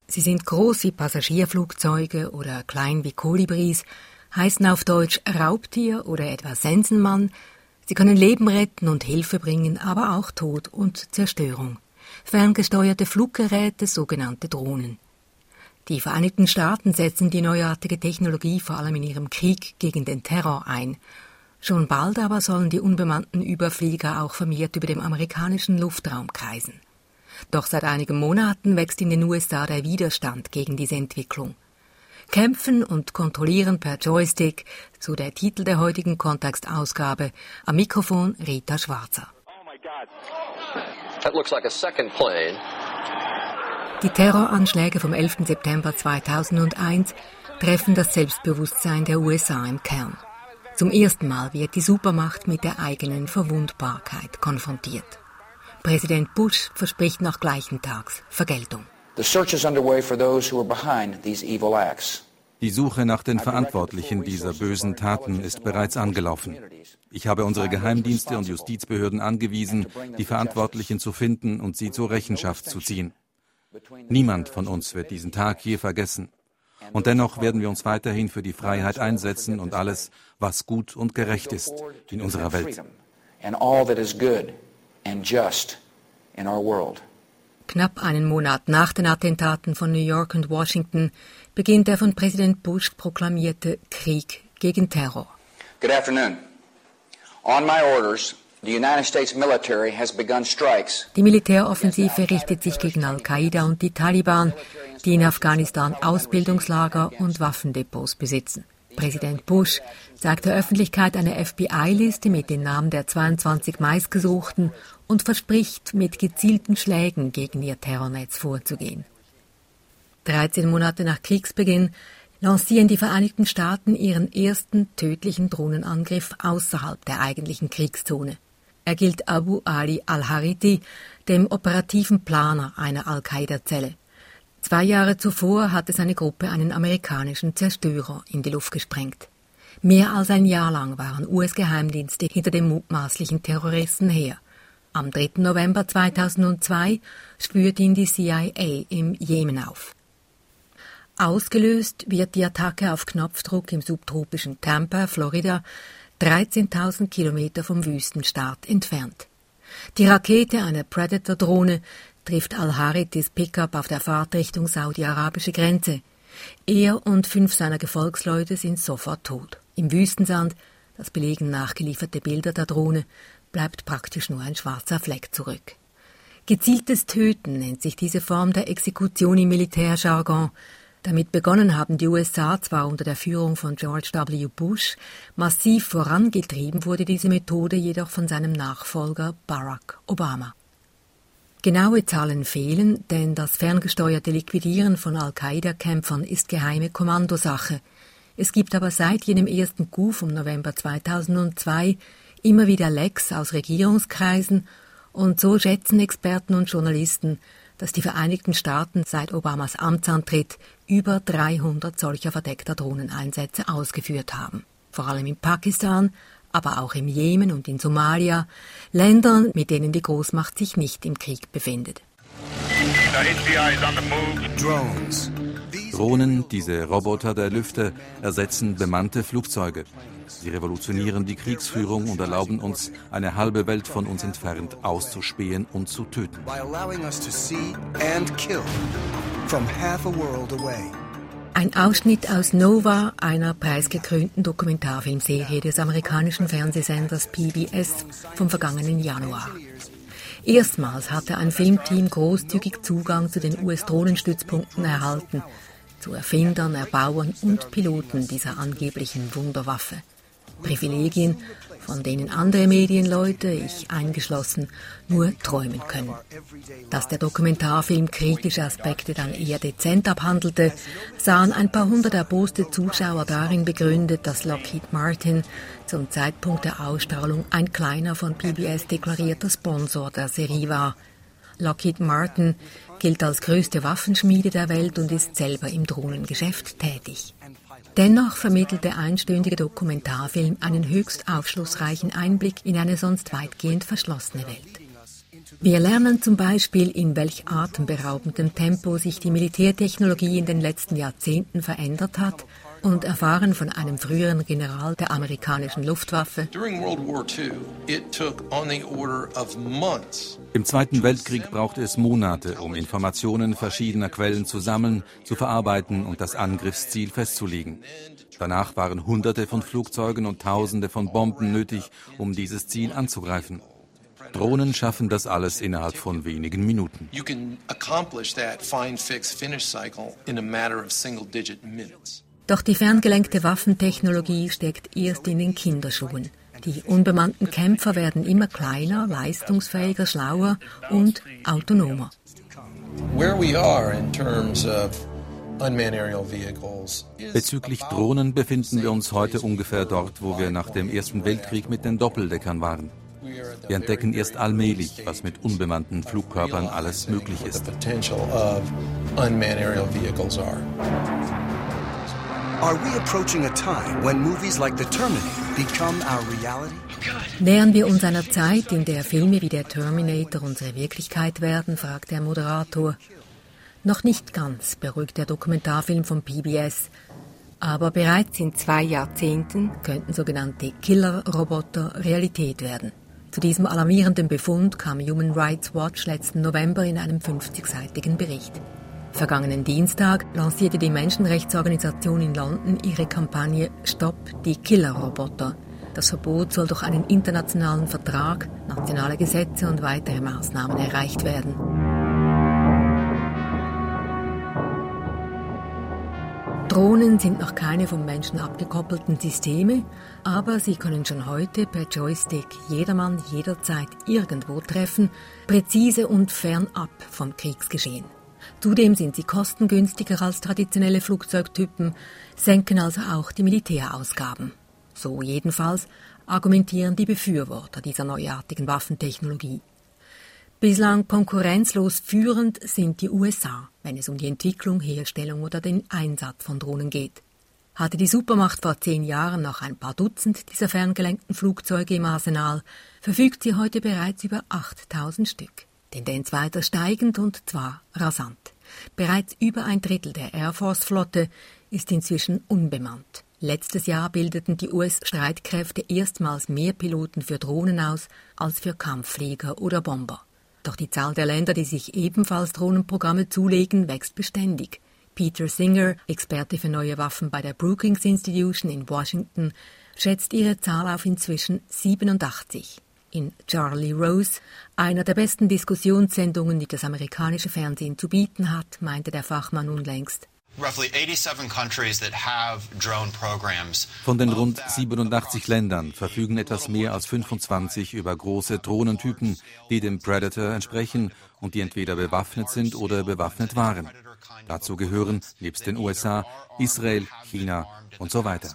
Sie sind groß wie Passagierflugzeuge oder klein wie Kolibris, heißen auf Deutsch Raubtier oder etwa Sensenmann. Sie können Leben retten und Hilfe bringen, aber auch Tod und Zerstörung. Ferngesteuerte Fluggeräte, sogenannte Drohnen. Die Vereinigten Staaten setzen die neuartige Technologie vor allem in ihrem Krieg gegen den Terror ein. Schon bald aber sollen die unbemannten Überflieger auch vermehrt über dem amerikanischen Luftraum kreisen. Doch seit einigen Monaten wächst in den USA der Widerstand gegen diese Entwicklung. Kämpfen und kontrollieren per Joystick, so der Titel der heutigen Kontextausgabe. Am Mikrofon Rita Schwarzer. Oh my God. That looks like a second plane. Die Terroranschläge vom 11. September 2001 treffen das Selbstbewusstsein der USA im Kern. Zum ersten Mal wird die Supermacht mit der eigenen Verwundbarkeit konfrontiert. Präsident Bush verspricht noch gleichen Tags Vergeltung. The search is underway for those who are behind these evil acts. Die Suche nach den Verantwortlichen dieser bösen Taten ist bereits angelaufen. Ich habe unsere Geheimdienste und Justizbehörden angewiesen, die Verantwortlichen zu finden und sie zur Rechenschaft zu ziehen. Niemand von uns wird diesen Tag je vergessen. Und dennoch werden wir uns weiterhin für die Freiheit einsetzen und alles, was gut und gerecht ist in unserer Welt. Knapp einen Monat nach den Attentaten von New York und Washington beginnt der von Präsident Bush proklamierte Krieg gegen Terror. Good afternoon. On my orders, the United States military has begun strikes. Die Militäroffensive richtet sich gegen Al-Qaida und die Taliban, die in Afghanistan Ausbildungslager und Waffendepots besitzen. Präsident Bush zeigt der Öffentlichkeit eine FBI-Liste mit den Namen der 22 meistgesuchten und verspricht, mit gezielten Schlägen gegen ihr Terrornetz vorzugehen. 13 Monate nach Kriegsbeginn lancieren die Vereinigten Staaten ihren ersten tödlichen Drohnenangriff außerhalb der eigentlichen Kriegszone. Er gilt Abu Ali al-Hariti, dem operativen Planer einer Al-Qaida-Zelle. 2 Jahre zuvor hatte seine Gruppe einen amerikanischen Zerstörer in die Luft gesprengt. Mehr als ein Jahr lang waren US-Geheimdienste hinter dem mutmaßlichen Terroristen her. Am 3. November 2002 spürte ihn die CIA im Jemen auf. Ausgelöst wird die Attacke auf Knopfdruck im subtropischen Tampa, Florida, 13.000 Kilometer vom Wüstenstaat entfernt. Die Rakete einer Predator-Drohne trifft al-Haritis Pickup auf der Fahrt Richtung saudi-arabische Grenze. Er und 5 seiner Gefolgsleute sind sofort tot. Im Wüstensand, das belegen nachgelieferte Bilder der Drohne, bleibt praktisch nur ein schwarzer Fleck zurück. Gezieltes Töten nennt sich diese Form der Exekution im Militärjargon. Damit begonnen haben die USA zwar unter der Führung von George W. Bush, massiv vorangetrieben wurde diese Methode jedoch von seinem Nachfolger Barack Obama. Genaue Zahlen fehlen, denn das ferngesteuerte Liquidieren von Al-Qaida-Kämpfern ist geheime Kommandosache. Es gibt aber seit jenem ersten Coup vom November 2002 immer wieder Lecks aus Regierungskreisen und so schätzen Experten und Journalisten, dass die Vereinigten Staaten seit Obamas Amtsantritt über 300 solcher verdeckter Drohneneinsätze ausgeführt haben. Vor allem in Pakistan, aber auch im Jemen und in Somalia, Ländern, mit denen die Großmacht sich nicht im Krieg befindet. Drohnen, diese Roboter der Lüfte, ersetzen bemannte Flugzeuge. Sie revolutionieren die Kriegsführung und erlauben uns, eine halbe Welt von uns entfernt auszuspähen und zu töten. Ein Ausschnitt aus Nova, einer preisgekrönten Dokumentarfilmserie des amerikanischen Fernsehsenders PBS vom vergangenen Januar. Erstmals hatte ein Filmteam großzügig Zugang zu den US-Drohnenstützpunkten erhalten, zu Erfindern, Erbauern und Piloten dieser angeblichen Wunderwaffe. Privilegien, von denen andere Medienleute, ich eingeschlossen, nur träumen können. Dass der Dokumentarfilm kritische Aspekte dann eher dezent abhandelte, sahen ein paar hundert erboste Zuschauer darin begründet, dass Lockheed Martin zum Zeitpunkt der Ausstrahlung ein kleiner von PBS deklarierter Sponsor der Serie war. Lockheed Martin gilt als größte Waffenschmiede der Welt und ist selber im Drohnengeschäft tätig. Dennoch vermittelt der einstündige Dokumentarfilm einen höchst aufschlussreichen Einblick in eine sonst weitgehend verschlossene Welt. Wir lernen zum Beispiel, in welch atemberaubendem Tempo sich die Militärtechnologie in den letzten Jahrzehnten verändert hat und erfahren von einem früheren General der amerikanischen Luftwaffe. Im Zweiten Weltkrieg brauchte es Monate, um Informationen verschiedener Quellen zu sammeln, zu verarbeiten und das Angriffsziel festzulegen. Danach waren Hunderte von Flugzeugen und Tausende von Bomben nötig, um dieses Ziel anzugreifen. Drohnen schaffen das alles innerhalb von wenigen Minuten. Doch die ferngelenkte Waffentechnologie steckt erst in den Kinderschuhen. Die unbemannten Kämpfer werden immer kleiner, leistungsfähiger, schlauer und autonomer. Bezüglich Drohnen befinden wir uns heute ungefähr dort, wo wir nach dem Ersten Weltkrieg mit den Doppeldeckern waren. Wir entdecken erst allmählich, was mit unbemannten Flugkörpern alles möglich ist. Nähern wir uns einer Zeit, in der Filme wie der Terminator unsere Wirklichkeit werden, fragt der Moderator. Noch nicht ganz, beruhigt der Dokumentarfilm von PBS. Aber bereits in 2 Jahrzehnten könnten sogenannte Killer-Roboter Realität werden. Zu diesem alarmierenden Befund kam Human Rights Watch letzten November in einem 50-seitigen Bericht. Vergangenen Dienstag lancierte die Menschenrechtsorganisation in London ihre Kampagne Stopp die Killer-Roboter. Das Verbot soll durch einen internationalen Vertrag, nationale Gesetze und weitere Maßnahmen erreicht werden. Drohnen sind noch keine vom Menschen abgekoppelten Systeme, aber sie können schon heute per Joystick jedermann jederzeit irgendwo treffen, präzise und fernab vom Kriegsgeschehen. Zudem sind sie kostengünstiger als traditionelle Flugzeugtypen, senken also auch die Militärausgaben. So jedenfalls argumentieren die Befürworter dieser neuartigen Waffentechnologie. Bislang konkurrenzlos führend sind die USA, wenn es um die Entwicklung, Herstellung oder den Einsatz von Drohnen geht. Hatte die Supermacht vor 10 Jahren noch ein paar Dutzend dieser ferngelenkten Flugzeuge im Arsenal, verfügt sie heute bereits über 8000 Stück. Tendenz weiter steigend und zwar rasant. Bereits über 1/3 der Air Force-Flotte ist inzwischen unbemannt. Letztes Jahr bildeten die US-Streitkräfte erstmals mehr Piloten für Drohnen aus als für Kampfflieger oder Bomber. Doch die Zahl der Länder, die sich ebenfalls Drohnenprogramme zulegen, wächst beständig. Peter Singer, Experte für neue Waffen bei der Brookings Institution in Washington, schätzt ihre Zahl auf inzwischen 87. In Charlie Rose, einer der besten Diskussionssendungen, die das amerikanische Fernsehen zu bieten hat, meinte der Fachmann unlängst. Von den rund 87 Ländern verfügen etwas mehr als 25 über große Drohnentypen, die dem Predator entsprechen und die entweder bewaffnet sind oder bewaffnet waren. Dazu gehören nebst den USA Israel, China und so weiter.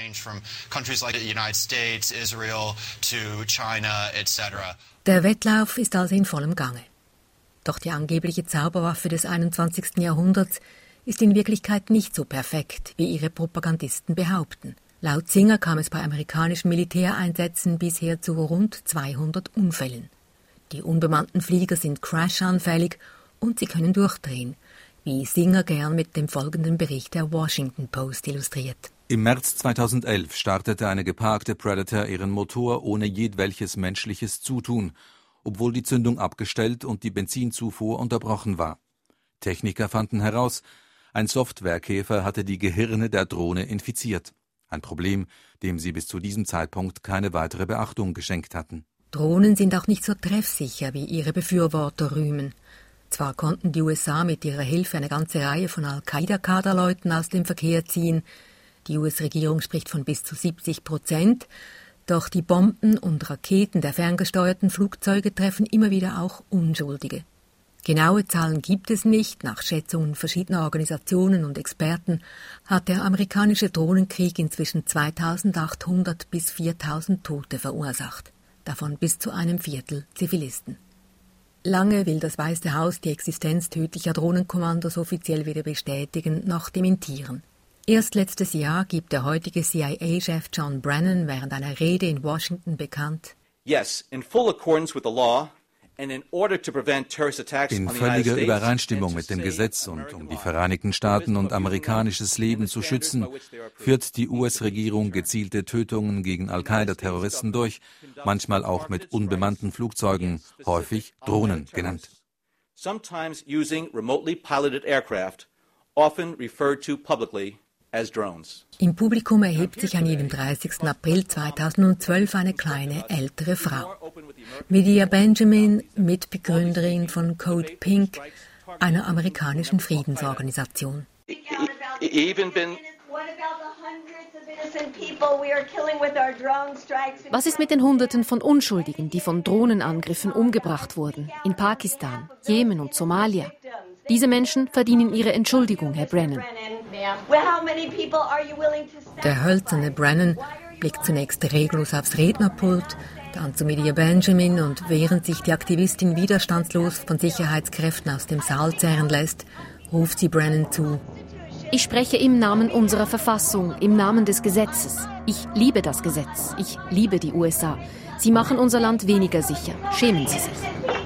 Der Wettlauf ist also in vollem Gange. Doch die angebliche Zauberwaffe des 21. Jahrhunderts ist in Wirklichkeit nicht so perfekt, wie ihre Propagandisten behaupten. Laut Singer kam es bei amerikanischen Militäreinsätzen bisher zu rund 200 Unfällen. Die unbemannten Flieger sind crashanfällig und sie können durchdrehen, wie Singer gern mit dem folgenden Bericht der Washington Post illustriert. Im März 2011 startete eine geparkte Predator ihren Motor ohne jedwelches menschliches Zutun, obwohl die Zündung abgestellt und die Benzinzufuhr unterbrochen war. Techniker fanden heraus, ein Softwarekäfer hatte die Gehirne der Drohne infiziert. Ein Problem, dem sie bis zu diesem Zeitpunkt keine weitere Beachtung geschenkt hatten. Drohnen sind auch nicht so treffsicher, wie ihre Befürworter rühmen. Zwar konnten die USA mit ihrer Hilfe eine ganze Reihe von Al-Qaida-Kaderleuten aus dem Verkehr ziehen, die US-Regierung spricht von bis zu 70%, doch die Bomben und Raketen der ferngesteuerten Flugzeuge treffen immer wieder auch Unschuldige. Genaue Zahlen gibt es nicht. Nach Schätzungen verschiedener Organisationen und Experten hat der amerikanische Drohnenkrieg inzwischen 2800 bis 4000 Tote verursacht, davon bis zu einem Viertel Zivilisten. Lange will das Weiße Haus die Existenz tödlicher Drohnenkommandos offiziell weder bestätigen noch dementieren. Erst letztes Jahr gibt der heutige CIA-Chef John Brennan während einer Rede in Washington bekannt: Yes, in full accordance with the law In völliger Übereinstimmung mit dem Gesetz und um die Vereinigten Staaten und amerikanisches Leben zu schützen, führt die US-Regierung gezielte Tötungen gegen Al-Qaida-Terroristen durch, manchmal auch mit unbemannten Flugzeugen, häufig Drohnen genannt. Sometimes using remotely piloted aircraft, often referred to publicly as drones. Im Publikum erhebt sich an jenem 30. April 2012 eine kleine, ältere Frau. Medea Benjamin, Mitbegründerin von Code Pink, einer amerikanischen Friedensorganisation. Was ist mit den Hunderten von Unschuldigen, die von Drohnenangriffen umgebracht wurden, in Pakistan, Jemen und Somalia? Diese Menschen verdienen ihre Entschuldigung, Herr Brennan. Der hölzerne Brennan blickt zunächst reglos aufs Rednerpult, dann zu Medea Benjamin und während sich die Aktivistin widerstandslos von Sicherheitskräften aus dem Saal zerren lässt, ruft sie Brennan zu: Ich spreche im Namen unserer Verfassung, im Namen des Gesetzes. Ich liebe das Gesetz. Ich liebe die USA. Sie machen unser Land weniger sicher. Schämen Sie sich.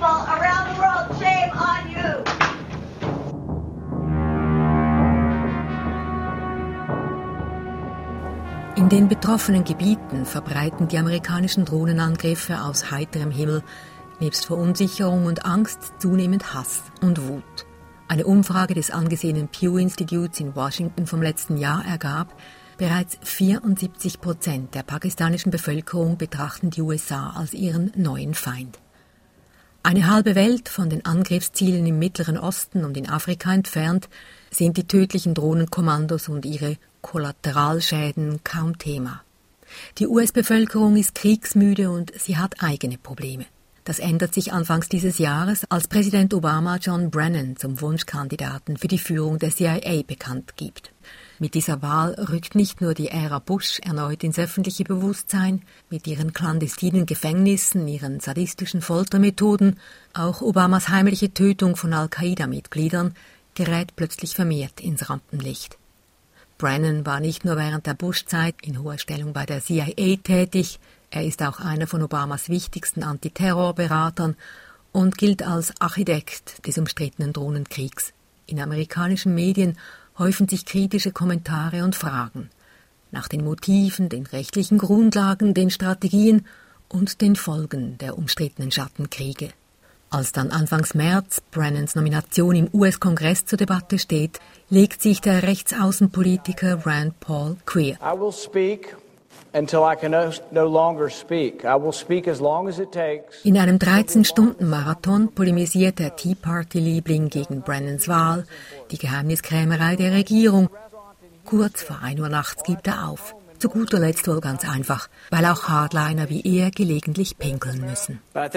In den betroffenen Gebieten verbreiten die amerikanischen Drohnenangriffe aus heiterem Himmel nebst Verunsicherung und Angst zunehmend Hass und Wut. Eine Umfrage des angesehenen Pew Instituts in Washington vom letzten Jahr ergab, bereits 74% der pakistanischen Bevölkerung betrachten die USA als ihren neuen Feind. Eine halbe Welt von den Angriffszielen im Mittleren Osten und in Afrika entfernt sind die tödlichen Drohnenkommandos und ihre Kollateralschäden kaum Thema. Die US-Bevölkerung ist kriegsmüde und sie hat eigene Probleme. Das ändert sich anfangs dieses Jahres, als Präsident Obama John Brennan zum Wunschkandidaten für die Führung der CIA bekannt gibt. Mit dieser Wahl rückt nicht nur die Ära Bush erneut ins öffentliche Bewusstsein, mit ihren clandestinen Gefängnissen, ihren sadistischen Foltermethoden, auch Obamas heimliche Tötung von Al-Qaida-Mitgliedern gerät plötzlich vermehrt ins Rampenlicht. Brennan war nicht nur während der Bush-Zeit in hoher Stellung bei der CIA tätig, er ist auch einer von Obamas wichtigsten Antiterrorberatern und gilt als Architekt des umstrittenen Drohnenkriegs. In amerikanischen Medien häufen sich kritische Kommentare und Fragen nach den Motiven, den rechtlichen Grundlagen, den Strategien und den Folgen der umstrittenen Schattenkriege. Als dann Anfangs März Brennans Nomination im US-Kongress zur Debatte steht, legt sich der Rechtsaußenpolitiker Rand Paul quer. I will speak until I can no longer speak. I will speak as long as it takes. In einem 13-Stunden-Marathon polemisiert der Tea Party-Liebling gegen Brennans Wahl, die Geheimniskrämerei der Regierung. Kurz vor 1 Uhr nachts gibt er auf. Zu guter Letzt wohl ganz einfach, weil auch Hardliner wie er gelegentlich pinkeln müssen.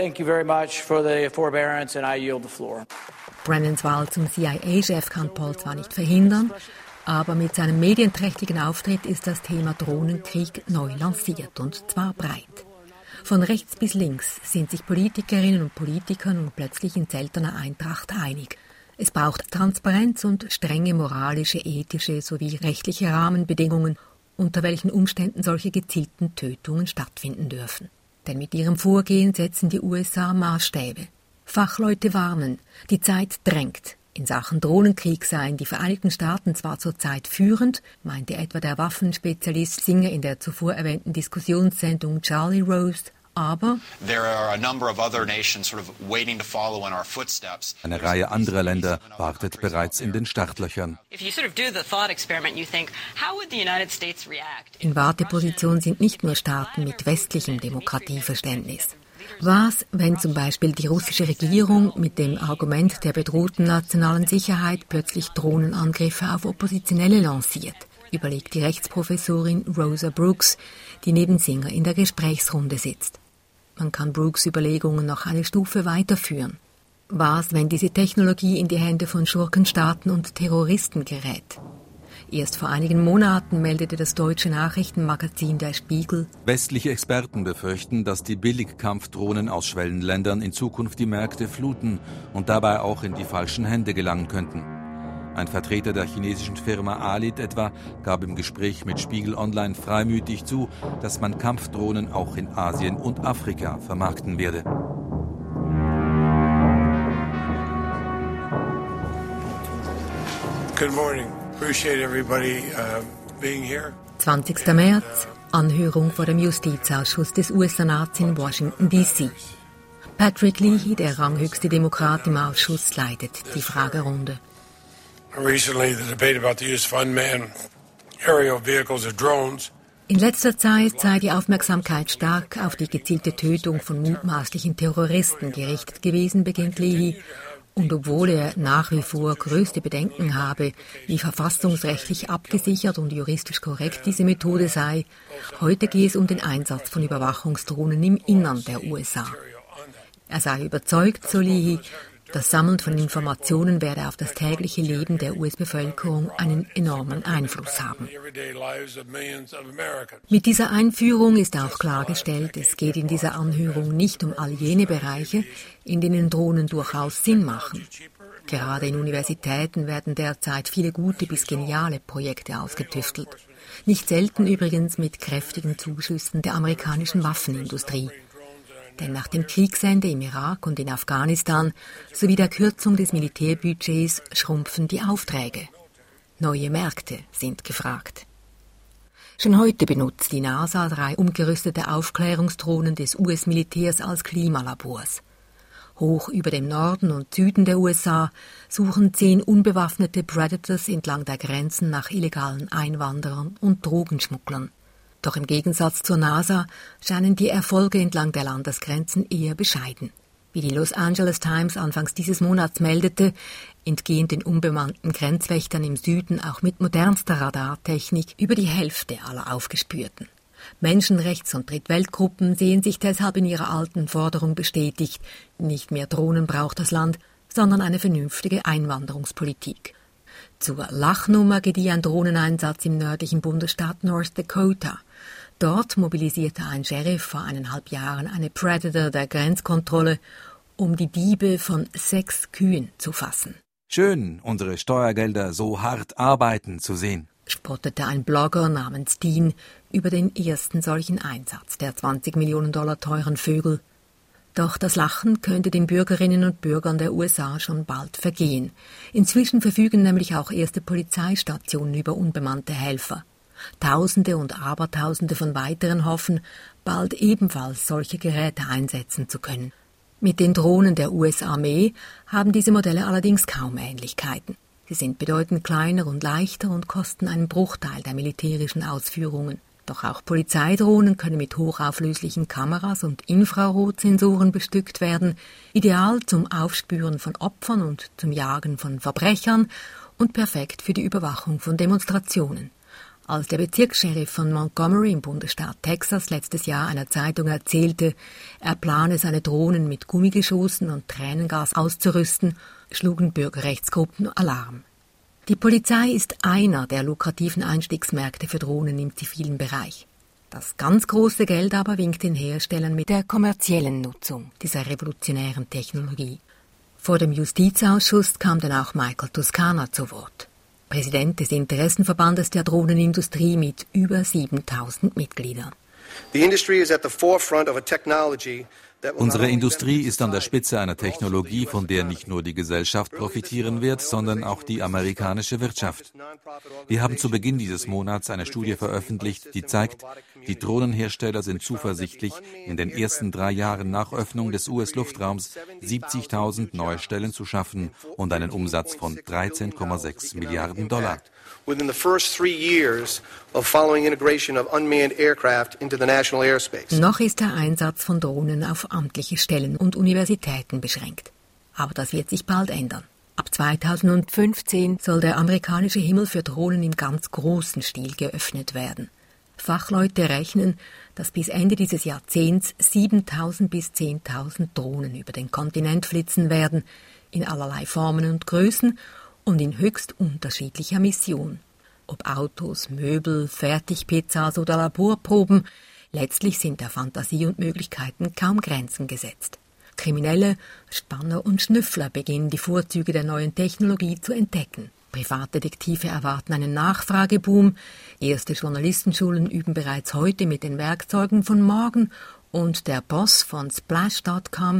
Brennans Wahl zum CIA-Chef kann Paul zwar nicht verhindern, aber mit seinem medienträchtigen Auftritt ist das Thema Drohnenkrieg neu lanciert, und zwar breit. Von rechts bis links sind sich Politikerinnen und Politiker nun plötzlich in seltener Eintracht einig. Es braucht Transparenz und strenge moralische, ethische sowie rechtliche Rahmenbedingungen, unter welchen Umständen solche gezielten Tötungen stattfinden dürfen. Denn mit ihrem Vorgehen setzen die USA Maßstäbe. Fachleute warnen, die Zeit drängt. In Sachen Drohnenkrieg seien die Vereinigten Staaten zwar zurzeit führend, meinte etwa der Waffenspezialist Singer in der zuvor erwähnten Diskussionssendung Charlie Rose, aber eine Reihe anderer Länder wartet bereits in den Startlöchern. In Warteposition sind nicht nur Staaten mit westlichem Demokratieverständnis. Was, wenn zum Beispiel die russische Regierung mit dem Argument der bedrohten nationalen Sicherheit plötzlich Drohnenangriffe auf Oppositionelle lanciert, überlegt die Rechtsprofessorin Rosa Brooks, die neben Singer in der Gesprächsrunde sitzt. Man kann Brooks Überlegungen noch eine Stufe weiterführen. Was, wenn diese Technologie in die Hände von Schurkenstaaten und Terroristen gerät? Erst vor einigen Monaten meldete das deutsche Nachrichtenmagazin Der Spiegel: Westliche Experten befürchten, dass die Billigkampfdrohnen aus Schwellenländern in Zukunft die Märkte fluten und dabei auch in die falschen Hände gelangen könnten. Ein Vertreter der chinesischen Firma Alit etwa gab im Gespräch mit Spiegel Online freimütig zu, dass man Kampfdrohnen auch in Asien und Afrika vermarkten werde. Good morning. Appreciate everybody being here. 20. März, Anhörung vor dem Justizausschuss des US-Senats in Washington, D.C. Patrick Leahy, der ranghöchste Demokrat im Ausschuss, leitet die Fragerunde. Recently, the debate about the use of unmanned aerial vehicles or drones. In letzter Zeit sei die Aufmerksamkeit stark auf die gezielte Tötung von mutmaßlichen Terroristen gerichtet gewesen, beginnt Leahy. Und obwohl er nach wie vor größte Bedenken habe, wie verfassungsrechtlich abgesichert und juristisch korrekt diese Methode sei, heute gehe es um den Einsatz von Überwachungsdrohnen im Innern der USA. Er sei überzeugt, so Leahy, das Sammeln von Informationen werde auf das tägliche Leben der US-Bevölkerung einen enormen Einfluss haben. Mit dieser Einführung ist auch klargestellt, es geht in dieser Anhörung nicht um all jene Bereiche, in denen Drohnen durchaus Sinn machen. Gerade in Universitäten werden derzeit viele gute bis geniale Projekte ausgetüftelt. Nicht selten übrigens mit kräftigen Zuschüssen der amerikanischen Waffenindustrie. Denn nach dem Kriegsende im Irak und in Afghanistan sowie der Kürzung des Militärbudgets schrumpfen die Aufträge. Neue Märkte sind gefragt. Schon heute benutzt die NASA 3 umgerüstete Aufklärungsdrohnen des US-Militärs als Klimalabors. Hoch über dem Norden und Süden der USA suchen 10 unbewaffnete Predators entlang der Grenzen nach illegalen Einwanderern und Drogenschmugglern. Doch im Gegensatz zur NASA scheinen die Erfolge entlang der Landesgrenzen eher bescheiden. Wie die Los Angeles Times anfangs dieses Monats meldete, entgehen den unbemannten Grenzwächtern im Süden auch mit modernster Radartechnik über die Hälfte aller Aufgespürten. Menschenrechts- und Drittweltgruppen sehen sich deshalb in ihrer alten Forderung bestätigt, nicht mehr Drohnen braucht das Land, sondern eine vernünftige Einwanderungspolitik. Zur Lachnummer gedieh ein Drohneneinsatz im nördlichen Bundesstaat North Dakota. Dort mobilisierte ein Sheriff vor 1,5 Jahren eine Predator der Grenzkontrolle, um die Diebe von 6 Kühen zu fassen. Schön, unsere Steuergelder so hart arbeiten zu sehen, spottete ein Blogger namens Dean über den ersten solchen Einsatz der $20 Millionen teuren Vögel. Doch das Lachen könnte den Bürgerinnen und Bürgern der USA schon bald vergehen. Inzwischen verfügen nämlich auch erste Polizeistationen über unbemannte Helfer. Tausende und Abertausende von weiteren hoffen, bald ebenfalls solche Geräte einsetzen zu können. Mit den Drohnen der US-Armee haben diese Modelle allerdings kaum Ähnlichkeiten. Sie sind bedeutend kleiner und leichter und kosten einen Bruchteil der militärischen Ausführungen. Doch auch Polizeidrohnen können mit hochauflöslichen Kameras und Infrarotsensoren bestückt werden, ideal zum Aufspüren von Opfern und zum Jagen von Verbrechern und perfekt für die Überwachung von Demonstrationen. Als der Bezirkssheriff von Montgomery im Bundesstaat Texas letztes Jahr einer Zeitung erzählte, er plane seine Drohnen mit Gummigeschossen und Tränengas auszurüsten, schlugen Bürgerrechtsgruppen Alarm. Die Polizei ist einer der lukrativen Einstiegsmärkte für Drohnen im zivilen Bereich. Das ganz große Geld aber winkt den Herstellern mit der kommerziellen Nutzung dieser revolutionären Technologie. Vor dem Justizausschuss kam dann auch Michael Toscana zu Wort. Präsident des Interessenverbandes der Drohnenindustrie mit über 7.000 Mitgliedern. Unsere Industrie ist an der Spitze einer Technologie, von der nicht nur die Gesellschaft profitieren wird, sondern auch die amerikanische Wirtschaft. Wir haben zu Beginn dieses Monats eine Studie veröffentlicht, die zeigt, die Drohnenhersteller sind zuversichtlich, in den ersten 3 Jahren nach Öffnung des US-Luftraums 70.000 neue Stellen zu schaffen und einen Umsatz von $13,6 Milliarden. Within the first 3 years of following integration of unmanned aircraft into the national airspace. Noch ist der Einsatz von Drohnen auf amtliche Stellen und Universitäten beschränkt. Aber das wird sich bald ändern. Ab 2015 soll der amerikanische Himmel für Drohnen im ganz großen Stil geöffnet werden. Fachleute rechnen, dass bis Ende dieses Jahrzehnts 7.000 bis 10.000 Drohnen über den Kontinent flitzen werden, in allerlei Formen und Größen und in höchst unterschiedlicher Mission. Ob Autos, Möbel, Fertigpizzas oder Laborproben, letztlich sind der Fantasie und Möglichkeiten kaum Grenzen gesetzt. Kriminelle, Spanner und Schnüffler beginnen die Vorzüge der neuen Technologie zu entdecken. Privatdetektive erwarten einen Nachfrageboom, erste Journalistenschulen üben bereits heute mit den Werkzeugen von morgen und der Boss von Splash.com,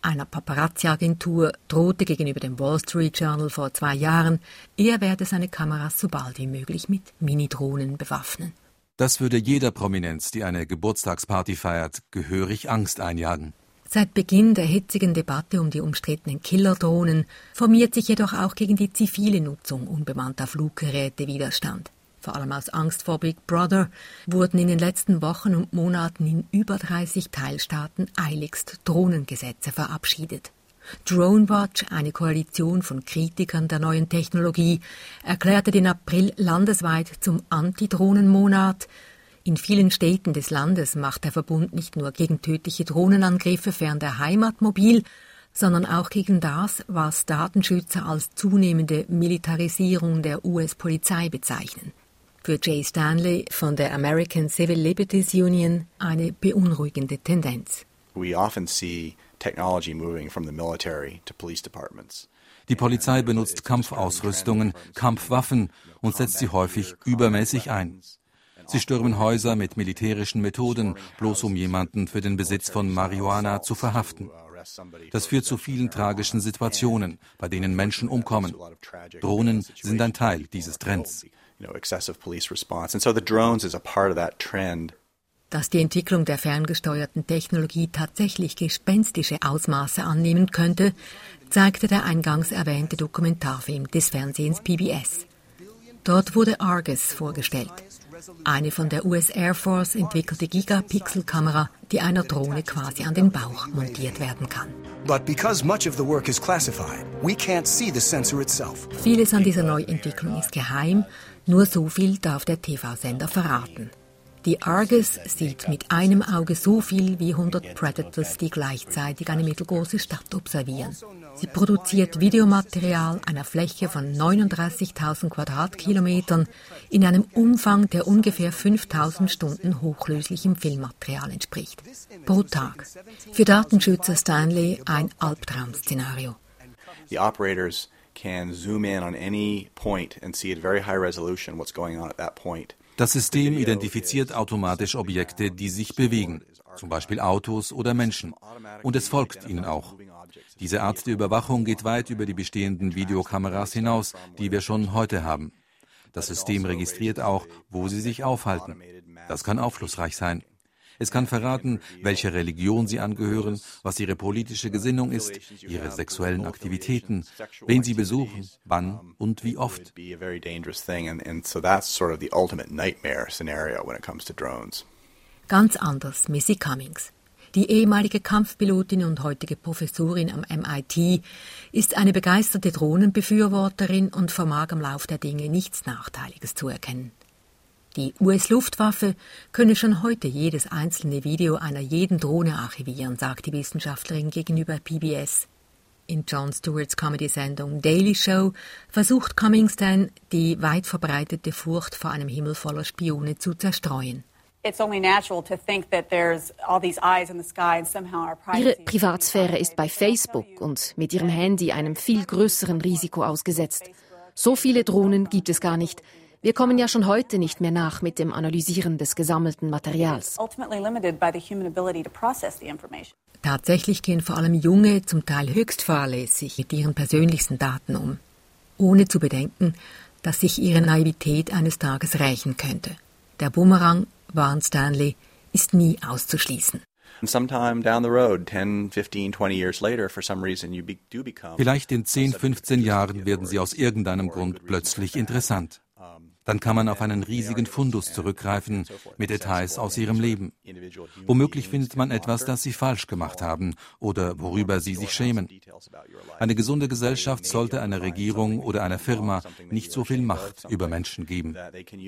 einer Paparazzi-Agentur, drohte gegenüber dem Wall Street Journal vor 2 Jahren, er werde seine Kameras so bald wie möglich mit Minidrohnen bewaffnen. Das würde jeder Prominenz, die eine Geburtstagsparty feiert, gehörig Angst einjagen. Seit Beginn der hitzigen Debatte um die umstrittenen Killerdrohnen formiert sich jedoch auch gegen die zivile Nutzung unbemannter Fluggeräte Widerstand. Vor allem aus Angst vor Big Brother wurden in den letzten Wochen und Monaten in über 30 Teilstaaten eiligst Drohnengesetze verabschiedet. Drone Watch, eine Koalition von Kritikern der neuen Technologie, erklärte den April landesweit zum Anti-Drohnen-Monat. In vielen Städten des Landes macht der Verbund nicht nur gegen tödliche Drohnenangriffe fern der Heimat mobil, sondern auch gegen das, was Datenschützer als zunehmende Militarisierung der US-Polizei bezeichnen. Für Jay Stanley von der American Civil Liberties Union eine beunruhigende Tendenz. We often see technology moving from the military to police departments. Die Polizei benutzt Kampfausrüstungen, Kampfwaffen und setzt sie häufig übermäßig ein. Sie stürmen Häuser mit militärischen Methoden, bloß um jemanden für den Besitz von Marihuana zu verhaften. Das führt zu vielen tragischen Situationen, bei denen Menschen umkommen. Drohnen sind ein Teil dieses Trends. Dass die Entwicklung der ferngesteuerten Technologie tatsächlich gespenstische Ausmaße annehmen könnte, zeigte der eingangs erwähnte Dokumentarfilm des Fernsehens PBS. Dort wurde Argus vorgestellt, eine von der US Air Force entwickelte Gigapixel-Kamera, die einer Drohne quasi an den Bauch montiert werden kann. Vieles an dieser Neuentwicklung ist geheim, nur so viel darf der TV-Sender verraten. Die Argus sieht mit einem Auge so viel wie 100 Predators, die gleichzeitig eine mittelgroße Stadt observieren. Sie produziert Videomaterial einer Fläche von 39.000 Quadratkilometern in einem Umfang, der ungefähr 5.000 Stunden hochlöslichem Filmmaterial entspricht. Pro Tag. Für Datenschützer Stanley ein Albtraum-Szenario. The operators can zoom in on any point and see at very high resolution what's going on at that point. Das System identifiziert automatisch Objekte, die sich bewegen, zum Beispiel Autos oder Menschen. Und es folgt ihnen auch. Diese Art der Überwachung geht weit über die bestehenden Videokameras hinaus, die wir schon heute haben. Das System registriert auch, wo sie sich aufhalten. Das kann aufschlussreich sein. Es kann verraten, welcher Religion sie angehören, was ihre politische Gesinnung ist, ihre sexuellen Aktivitäten, wen sie besuchen, wann und wie oft. Ganz anders Missy Cummings. Die ehemalige Kampfpilotin und heutige Professorin am MIT ist eine begeisterte Drohnenbefürworterin und vermag am Lauf der Dinge nichts Nachteiliges zu erkennen. Die US-Luftwaffe könne schon heute jedes einzelne Video einer jeden Drohne archivieren, sagt die Wissenschaftlerin gegenüber PBS. In Jon Stewarts Comedy-Sendung Daily Show versucht Cummings dann, die weit verbreitete Furcht vor einem Himmel voller Spione zu zerstreuen. Ihre Privatsphäre ist bei Facebook und mit ihrem Handy einem viel größeren Risiko ausgesetzt. So viele Drohnen gibt es gar nicht. Wir kommen ja schon heute nicht mehr nach mit dem Analysieren des gesammelten Materials. Tatsächlich gehen vor allem Junge zum Teil höchst fahrlässig mit ihren persönlichsten Daten um, ohne zu bedenken, dass sich ihre Naivität eines Tages rächen könnte. Der Bumerang, warnt Stanley, ist nie auszuschließen. Vielleicht in 10, 15 Jahren werden sie aus irgendeinem Grund plötzlich interessant. Dann kann man auf einen riesigen Fundus zurückgreifen mit Details aus ihrem Leben. Womöglich findet man etwas, das sie falsch gemacht haben oder worüber sie sich schämen. Eine gesunde Gesellschaft sollte einer Regierung oder einer Firma nicht so viel Macht über Menschen geben.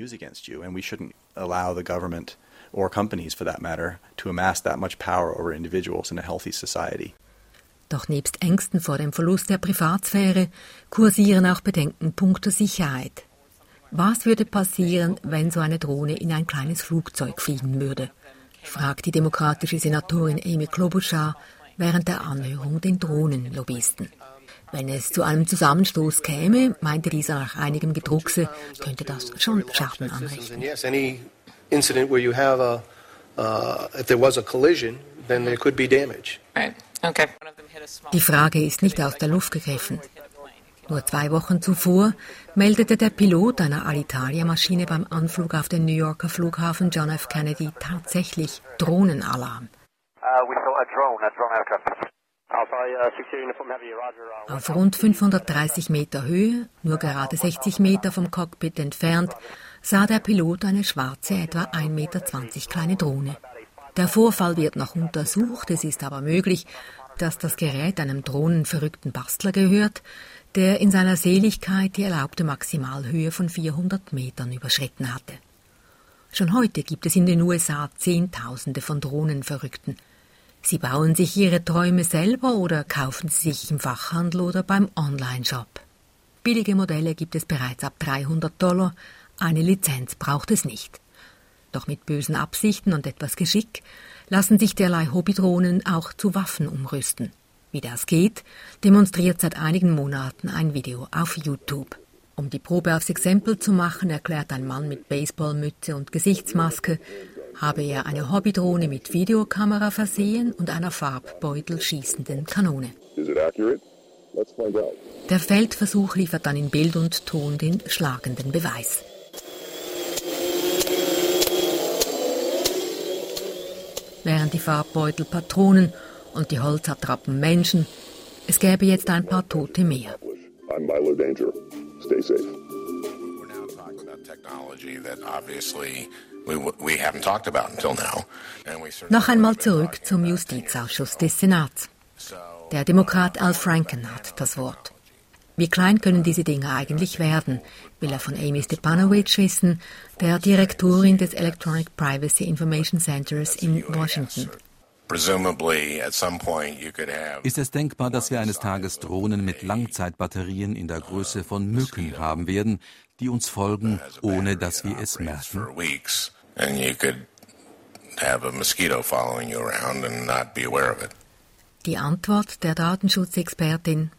Doch nebst Ängsten vor dem Verlust der Privatsphäre kursieren auch Bedenken punkto Sicherheit. Was würde passieren, wenn so eine Drohne in ein kleines Flugzeug fliegen würde? Fragt die demokratische Senatorin Amy Klobuchar während der Anhörung den Drohnenlobbyisten. Wenn es zu einem Zusammenstoß käme, meinte dieser nach einigem Gedruckse, könnte das schon Schaden anrichten. Yes, any incident where you have if there was a collision, then there could be damage. Right. Die Frage ist nicht aus der Luft gegriffen. Nur 2 Wochen zuvor meldete der Pilot einer Alitalia-Maschine beim Anflug auf den New Yorker Flughafen John F. Kennedy tatsächlich Drohnenalarm. Auf rund 530 Meter Höhe, nur gerade 60 Meter vom Cockpit entfernt, sah der Pilot eine schwarze, etwa 1,20 Meter kleine Drohne. Der Vorfall wird noch untersucht, es ist aber möglich, dass das Gerät einem drohnenverrückten Bastler gehört, der in seiner Seligkeit die erlaubte Maximalhöhe von 400 Metern überschritten hatte. Schon heute gibt es in den USA Zehntausende von Drohnenverrückten. Sie bauen sich ihre Träume selber oder kaufen sie sich im Fachhandel oder beim Online-Shop. Billige Modelle gibt es bereits ab $300, eine Lizenz braucht es nicht. Doch mit bösen Absichten und etwas Geschick lassen sich derlei Hobbydrohnen auch zu Waffen umrüsten. Wie das geht, demonstriert seit einigen Monaten ein Video auf YouTube. Um die Probe aufs Exempel zu machen, erklärt ein Mann mit Baseballmütze und Gesichtsmaske, habe er eine Hobbydrohne mit Videokamera versehen und einer Farbbeutel schießenden Kanone. Der Feldversuch liefert dann in Bild und Ton den schlagenden Beweis. Während die Farbbeutel Patronen und die Holzattrappen Menschen, es gäbe jetzt ein paar Tote mehr. Noch einmal zurück zum Justizausschuss des Senats. Der Demokrat Al Franken hat das Wort. Wie klein können diese Dinge eigentlich werden, will er von Amy Stepanovic wissen, der Direktorin des Electronic Privacy Information Centers in Washington. Ist es denkbar, dass wir eines Tages Drohnen mit Langzeitbatterien in der Größe von Mücken haben werden, die uns folgen, ohne dass wir es merken? Die Antwort der Datenschutzexpertin: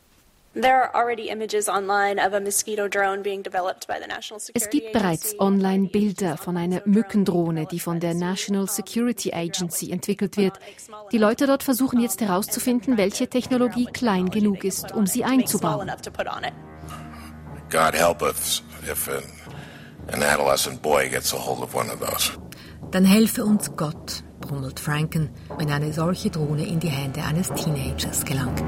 Es gibt bereits online Bilder von einer Mückendrohne, die von der National Security Agency entwickelt wird. Die Leute dort versuchen jetzt herauszufinden, welche Technologie klein genug ist, um sie einzubauen. God help us if an adolescent boy gets a hold of one of those. Dann helfe uns Gott, brummelt Franken, wenn eine solche Drohne in die Hände eines Teenagers gelangt.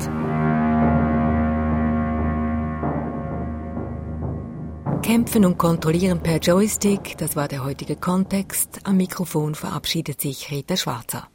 Kämpfen und kontrollieren per Joystick, das war der heutige Kontext. Am Mikrofon verabschiedet sich Rita Schwarzer.